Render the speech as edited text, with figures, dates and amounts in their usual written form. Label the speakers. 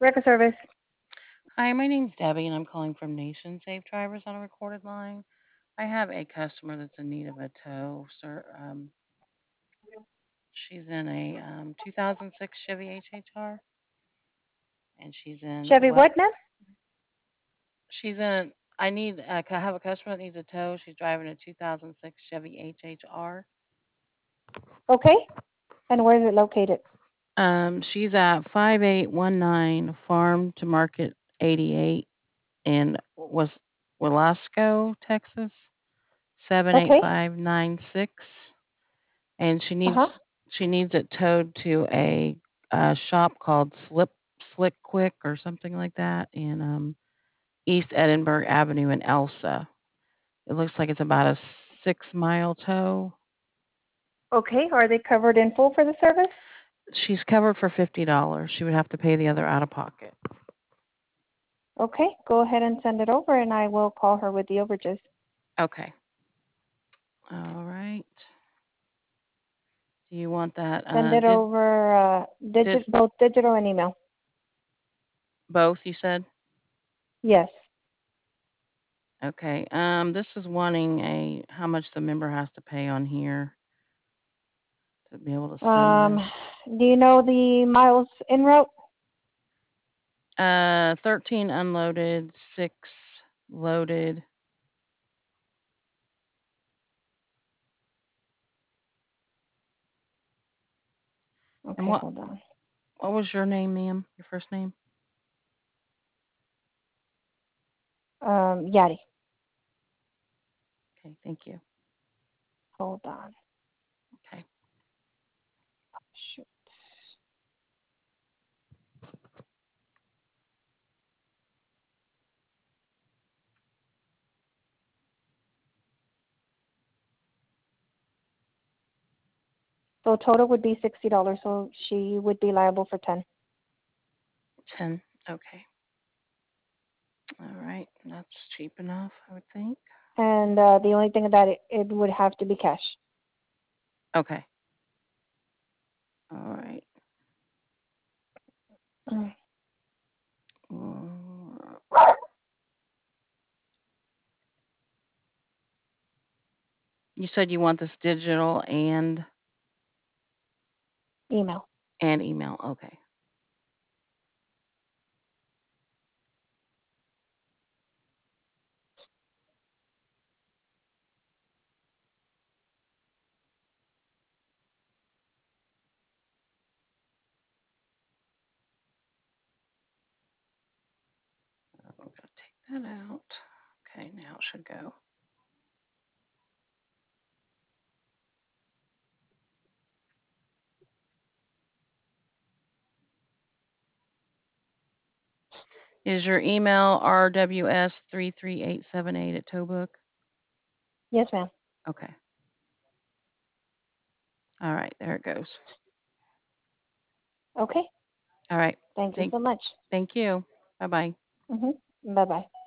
Speaker 1: Record service.
Speaker 2: Hi, my name's Debbie, and I'm calling from Nation Safe Drivers on a recorded line. I have a customer that's in need of a tow, sir. She's in a 2006 Chevy HHR, and she's in
Speaker 1: Chevy what, ma'am?
Speaker 2: she's in. I have a customer that needs a tow. She's driving a 2006 Chevy HHR.
Speaker 1: Okay. And where is it located?
Speaker 2: She's at 5819 Farm to Market 88 in Velasco, Texas
Speaker 1: Okay.
Speaker 2: 78596. And
Speaker 1: Uh-huh.
Speaker 2: she needs it towed to a shop called Slick Quick or something like that in East Edinburgh Avenue in Elsa. It looks like it's about a 6 mile tow.
Speaker 1: Okay. Are they covered in full for the service?
Speaker 2: She's covered for $50. She would have to pay the other out of pocket.
Speaker 1: Okay. Go ahead and send it over, and I will call her with the overages.
Speaker 2: Okay. All right. Do you want that?
Speaker 1: Send it over
Speaker 2: Did
Speaker 1: both digital and email.
Speaker 2: both? You said.
Speaker 1: Yes.
Speaker 2: Okay. This is wanting a how much the member has to pay on here to be able to send
Speaker 1: Um,
Speaker 2: this.
Speaker 1: do you know the miles en route?
Speaker 2: 13 unloaded, 6 loaded. And
Speaker 1: Okay, hold on.
Speaker 2: what was your name, ma'am? Your first name?
Speaker 1: Yadi.
Speaker 2: Okay, thank you.
Speaker 1: Hold on.
Speaker 2: Okay.
Speaker 1: Shoot. So total would be $60. So she would be liable for 10.
Speaker 2: 10. Okay. All right. That's cheap enough, I would think.
Speaker 1: And the only thing that it would have to be cash.
Speaker 2: Okay. All right.
Speaker 1: Mm.
Speaker 2: Mm, You said you want this digital
Speaker 1: Email.
Speaker 2: and email. Okay. I'm going to take that out. Okay, now it should go. Is your email rws33878 at Towbook?
Speaker 1: Yes, ma'am.
Speaker 2: Okay. All right, there it goes.
Speaker 1: Okay.
Speaker 2: All right.
Speaker 1: Thank you
Speaker 2: Thank
Speaker 1: so much.
Speaker 2: thank you. Bye-bye.
Speaker 1: Bye bye.